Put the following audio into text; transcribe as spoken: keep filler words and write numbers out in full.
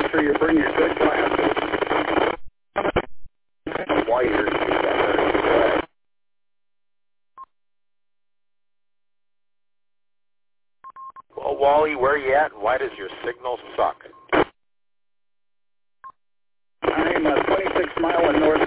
sure you bring your good glasses. Wires together. Well, Wally, where are you at, and why does your signal suck? I'm uh, twenty-six mile in north